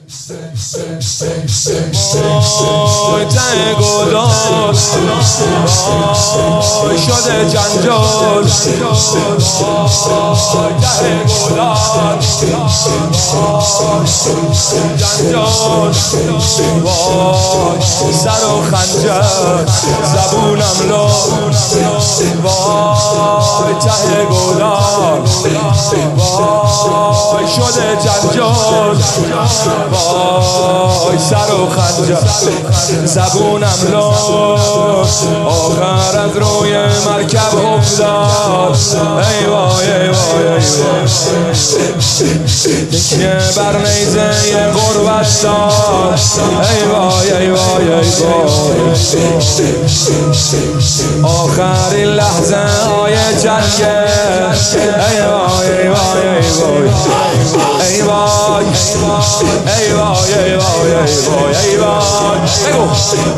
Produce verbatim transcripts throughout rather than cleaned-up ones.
وای ته گلان وای شده جنجال وای ته گلان جنجال وای سر و خنجر زبونم لا وای ته گلان وای شده جنجال وای سر و خنجر زبونم لاش آخر از روی مرکب افتاد ای وای ای وای ای وای تکیه بر نیزه غربت داد ای وای ای وای ای وای آخرین لحظه های جنگ ای وای ای وای ای وای ای وای ای وای ای وای ای وای ای وای بگو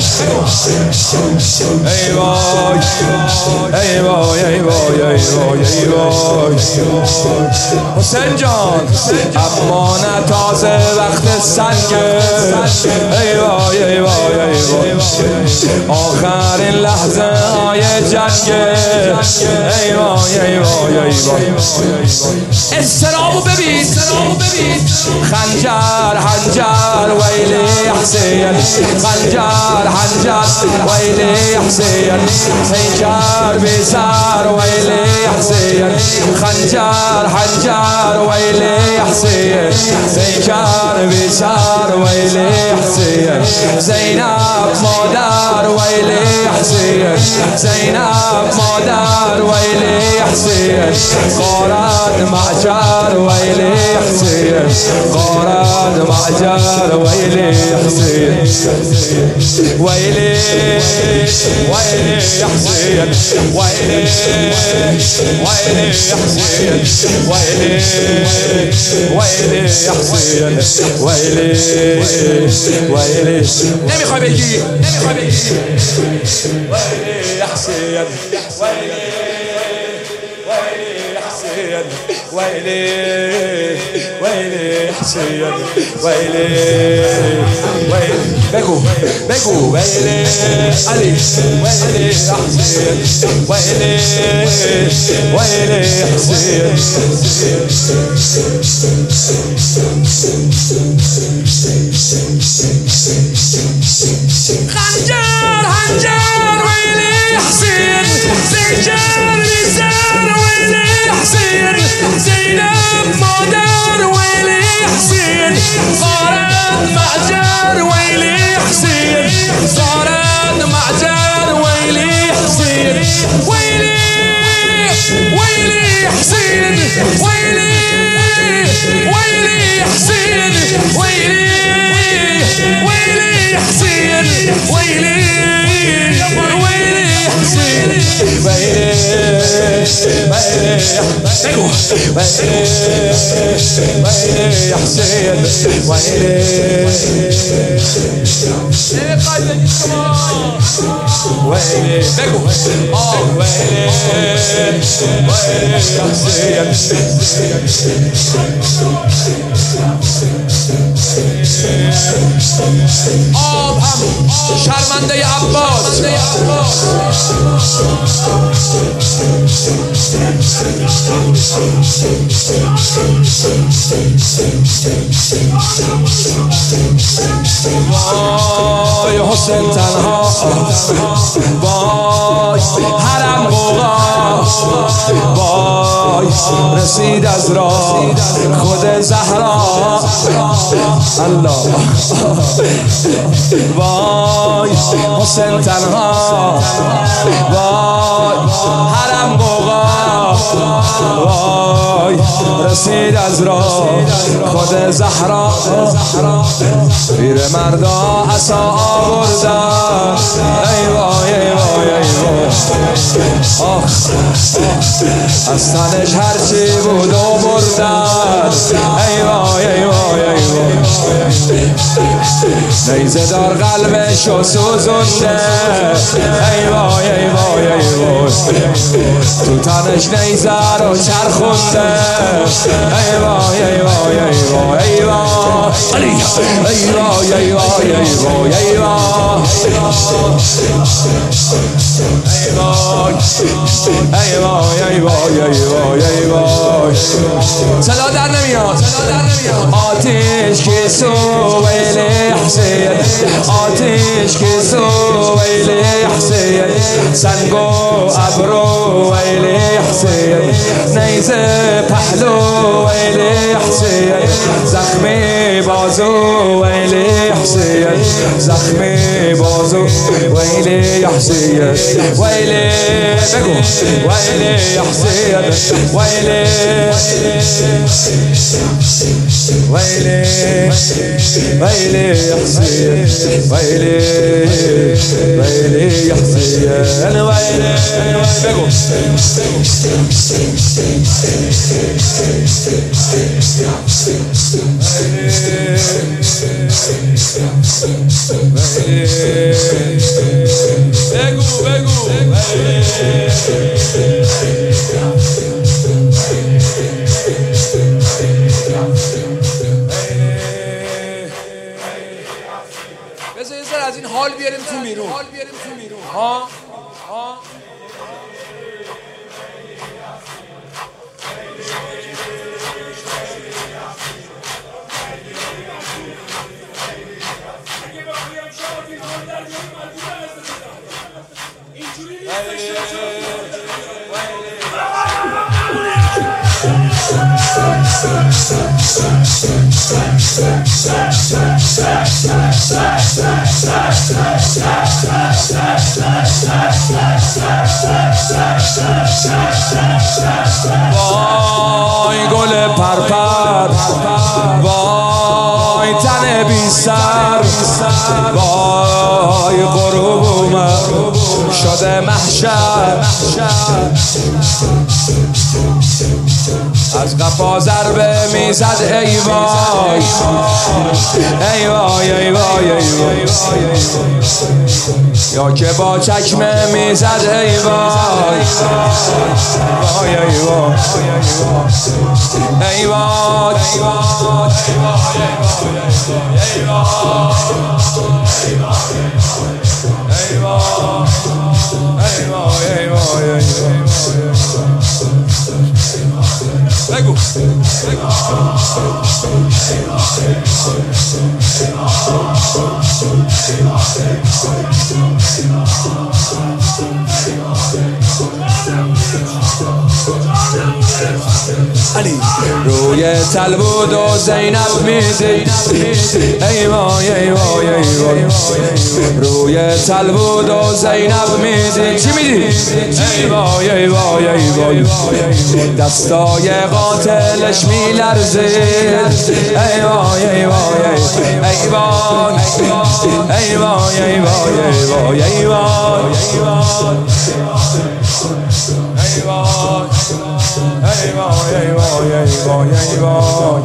ای وای ای وای ای وای ای وای ای وای حسین جان اما نه تازه وقت سنگه ای وای ای وای ای وای آخرین لحظه های جنگه ای وای ای وای ای وای استرابو ببین خنجر حنجر ویلی حسین خنجر حنجر ویلی حسین پیکر بی سر ویلی حسین خنجر حنجر ویلی حسین پیکر بی سر ویلی حسین زینب مادر ویلی حسین زینب مادر ویلی حسین غارت معجر ویلی حسین غارت معجر ویلی حسين ويلي ويلي يا حسين ويلي ويلي يا حسين ويلي ويلي يا حسين ويلي ويلي نمیخوای بگی نمیخوای بگی ويلي يا حسين ويلي ويلي يا حسين ويلي ويلي حسين ويلي ويلي بگو بگو ويلي علي ويلي حسين ويلي ويلي حسين خنجر خنجر ويلي حسين سجار لسان ويلي حسين زينب مادر ويلي حسين صارت معجر ويلي حسين صارت معجر ويلي حسين ويلي ويلي حسين ويلي ويلي حسين ويلي ويلي حسين ويلي ويلي حسين ويلي ويلي بگو ويلي ويلي حسين ويلي ايه قايد شما ويلي بگو اه ويلي ويلي حسين آب هم شرمنده عباس وای حسین تنها وای حرم قوقا وای رسید از راه خود زهرا الله وای حسین تنها وای حرم قوقا وای رسید از راه خود زهرا پیر مردا عصا آوردن ای وای ای وای ای وای آخ از تنش هرچی بود و بردن ای وای ای وای ای وای نیزه دار قلبشو سوزونده ای وای ای وای ای وای تو تنش نیزه رو چرخونده ای وای ای وای ای وای ای وای علی ای وای ای وای ای وای ای وای ای وای ای وای ای وای ای وای صدا در نمیاد آتش که سویل حسین آتش که سویل حسین سنگ و ابرو ویل حسین نیزه پهلو ویل حسین زخم بازو ویل حسین زخم بازو ویل حسین ویل بگو ویل حسین ویل ویل ویل حسین ویل ویل حسین ویل بگو بگو بگو بذار یه ذره از این حال بیاریم تو میرون ها ها وای گل پرپر وای تن بی سر وای غروب شده محشر از قفا ضربه میزد ای وای ای وای ای وای ای وای یا که با چکمه میزد ای وای وای ای وای ای وای بگو علی روی تلبود و زینب میدی ای وای ای وای ای وای روی تلبود و زینب میدی چی میدی ای وای ای وای ای وای دستای قاتلش میلرزه ای وای ای وای ای وای ای وای ای وای ای وای ای وای ای وای ای وای ای وای ای وای ای وای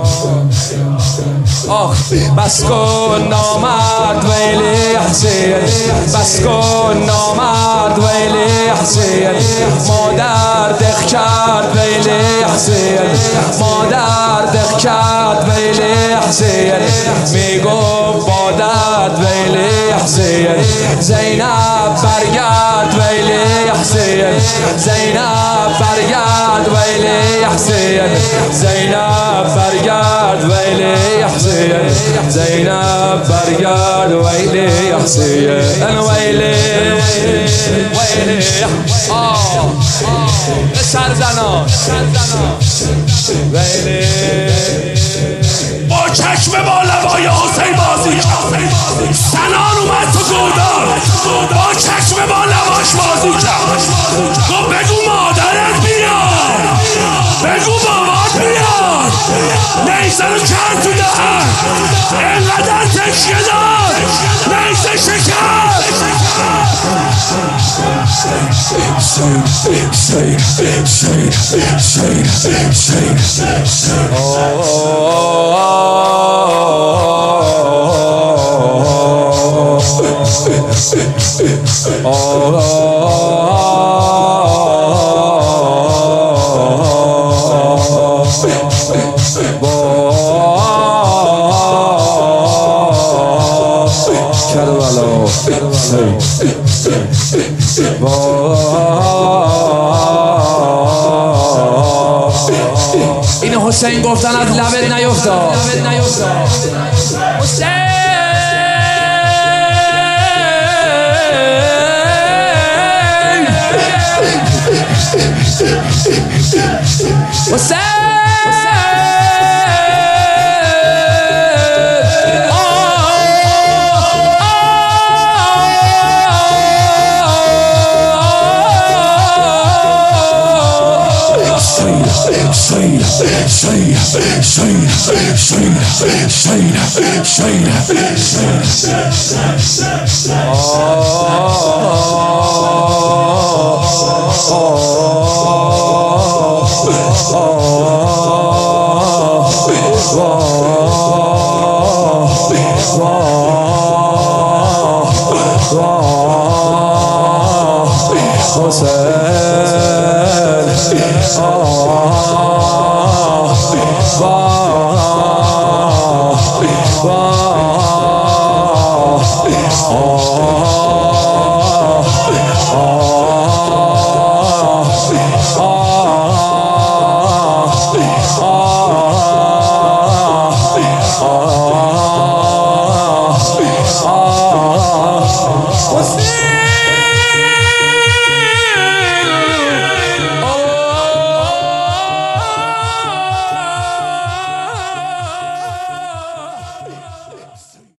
آخ بس کن نامرد ویلی حسین بس کن نامرد ویلی حسین مادر دق کرد ویلی حسین مادر دق کرد ویلی حسین میگو بادت ویلی حسین زینب برگرد ویلی حسین زینب برگرد ویلی حسین زینب برگرد ویلی حسین زینب برگرد ویلی حسین ویلی ویلی آه سرزنان ویلی با چشم با لبای حسین بازی کرد سنان اومد تو گودار با چشم با لباش بازی کرد گفت بگو مادرت بیاد بگو بابات بیاد نیزه رو کرد تو دهن اینقدر تشکه داد نیزه شکر شیر شیر شیر شیر شیر شیر این حسین گفتن از لبت نیفتاد حسین حسین Jose